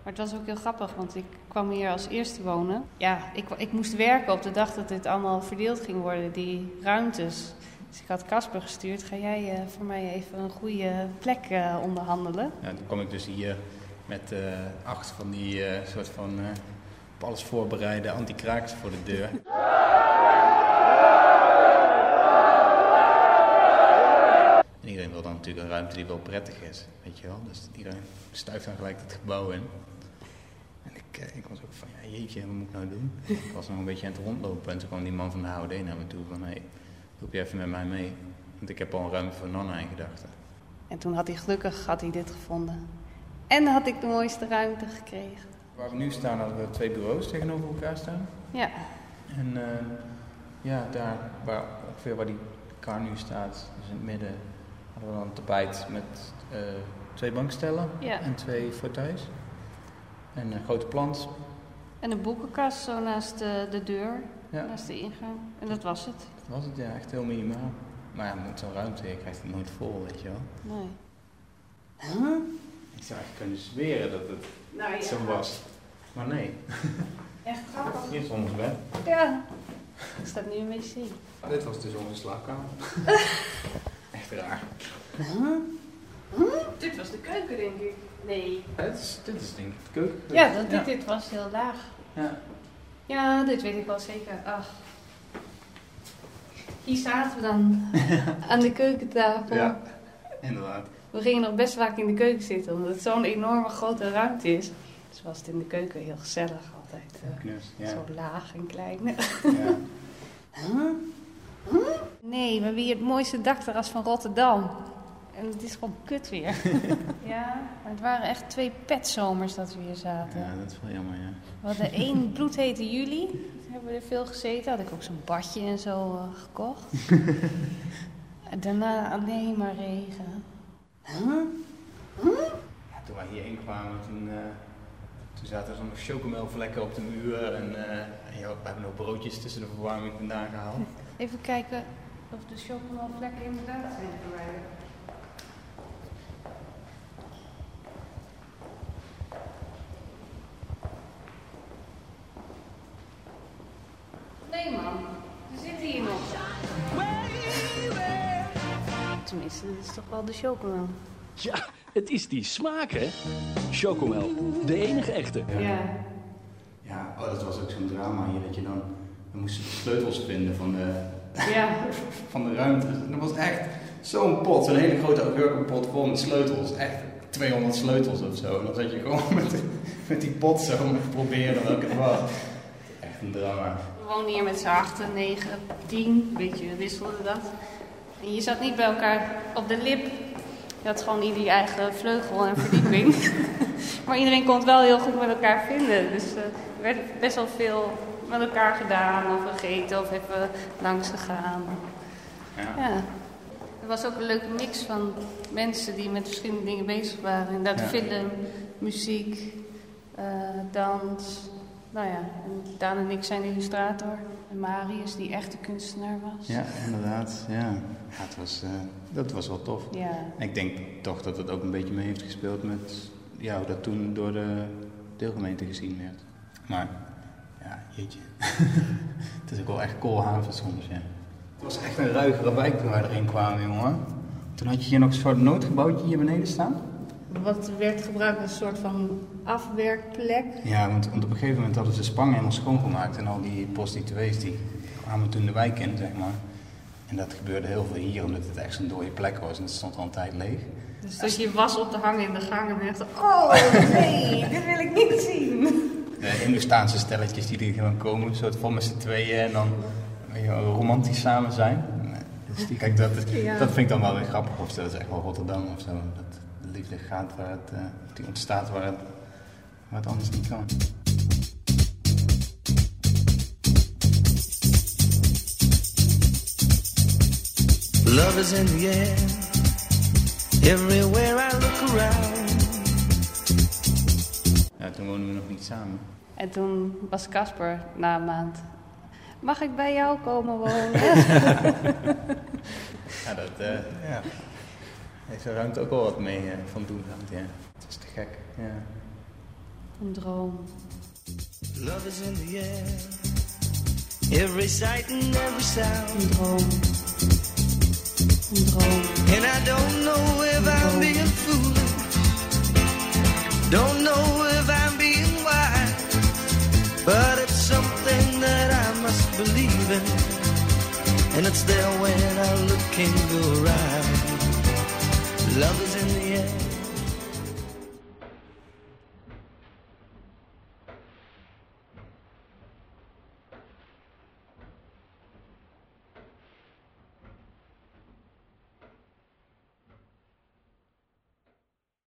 Maar het was ook heel grappig, want ik kwam hier als eerste wonen. Ja, ik moest werken op de dag dat dit allemaal verdeeld ging worden, die ruimtes. Dus ik had Casper gestuurd, ga jij voor mij even een goede plek onderhandelen? Ja, toen kwam ik dus hier met 8 van die soort van op alles voorbereide anti-kraakers voor de deur. En iedereen wil dan natuurlijk een ruimte die wel prettig is, weet je wel. Dus iedereen stuift dan gelijk het gebouw in. En ik was ook van, ja jeetje, wat moet ik nou doen? Ik was nog een beetje aan het rondlopen en toen kwam die man van de HOD naar me toe van, hey, loop je even met mij mee? Want ik heb al een ruimte voor Nonna in gedachten. En toen had hij dit gevonden. En dan had ik de mooiste ruimte gekregen. Waar we nu staan hadden we 2 bureaus tegenover elkaar staan. Ja. En daar ongeveer waar die kar nu staat, dus in het midden, hadden we dan een tapijt met 2 bankstellen en 2 fauteuils. En een grote plant. En een boekenkast zo naast de deur, naast de ingang. En dat was het. Dat was het, ja, echt heel minimaal. Maar ja, met zo'n ruimte, je krijgt het nooit vol, weet je wel. Nee. Huh? Ik zou echt kunnen zweren dat het zo was. Maar nee. Echt grappig. Hier is ons bed. Ja. Ik sta nu een wc. Dit was dus onze slaapkamer. Echt raar. Dit was de keuken, denk ik. Nee. Ja, dit is denk ik de keuken. Ja, dit was heel laag. Ja. Ja, dit weet ik wel zeker. Ach. Hier zaten we dan aan de keukentafel. Ja, inderdaad. We gingen nog best vaak in de keuken zitten, omdat het zo'n enorme grote ruimte is. Dus was het in de keuken heel gezellig altijd. Zo laag en klein. Ja. Nee, we hebben hier het mooiste dakterras van Rotterdam. En het is gewoon kut weer. Ja, maar het waren echt 2 petzomers dat we hier zaten. Ja, dat is wel jammer, ja. We hadden 1 bloedhete juli. Toen hebben we er veel gezeten. Had ik ook zo'n badje en zo gekocht. En daarna alleen maar regen. Ja, toen wij hierheen kwamen, toen zaten er zo'n chocomelvlekken op de muur. En we hebben nog broodjes tussen de verwarming vandaan gehaald. Even kijken of de chocomelvlekken inderdaad zijn verwijderd. Nee man, ze zitten hier nog. Tenminste, dit is toch wel de chocomel. Ja, het is die smaak, hè? Chocomel, de enige echte. Ja. Ja, dat was ook zo'n drama hier, dat je dan moesten de sleutels vinden van de ruimte. Dat was echt zo'n pot, zo'n hele grote augurkenpot vol met sleutels. Echt 200 sleutels of zo. En dan zat je gewoon met die pot zo proberen welke het was. Echt een drama. We woonden hier met z'n 8, 9, 10, een beetje wisselde dat. En je zat niet bij elkaar op de lip. Je had gewoon ieder je eigen vleugel en verdieping. Maar iedereen kon het wel heel goed met elkaar vinden. Dus er werd best wel veel met elkaar gedaan of gegeten of even langs gegaan. Ja. Er was ook een leuke mix van mensen die met verschillende dingen bezig waren. Inderdaad film, muziek, dans. Nou ja, en Daan en ik zijn de illustrator. En Marius die echte kunstenaar was. Ja, inderdaad. Ja, dat was wel tof. Ja. En ik denk toch dat het ook een beetje mee heeft gespeeld met hoe dat toen door de deelgemeente gezien werd. Maar ja, jeetje. Het is ook wel echt koolhaven soms, ja. Het was echt een ruigere wijk toen wij erin kwamen, jongen. Toen had je hier nog een soort noodgebouwtje hier beneden staan. Wat werd gebruikt als een soort van afwerkplek? Ja, want op een gegeven moment hadden ze Spang helemaal schoongemaakt. En al die prostituees die kwamen toen de wijk in, zeg maar. En dat gebeurde heel veel hier, omdat het echt zo'n dode plek was. En het stond al een tijd leeg. Dus dat je was op de hang in de gang en dacht, oh nee, dit wil ik niet zien. De Hindoestaanse stelletjes die er gewoon komen, soort van met z'n tweeën en dan romantisch samen zijn. Dus kijk, dat vind ik dan wel weer grappig. Of dat is echt wel Rotterdam of zo. Dat de liefde gaat die ontstaat waar het anders niet kan. Love is in the air. Everywhere I look around. Ja, toen woonden we nog niet samen. En toen was Casper na een maand. Mag ik bij jou komen wonen? Ja, dat heeft de ruimte ook wel wat mee van doen gehad, ja. Het is te gek, ja. Een droom. Love is in the air. Every sight and every sound. Een droom. Een droom. And I don't know if I'm being foolish. Don't know if I'm being wise. But it's something that I must believe in. And it's there when I look in your eyes. Love is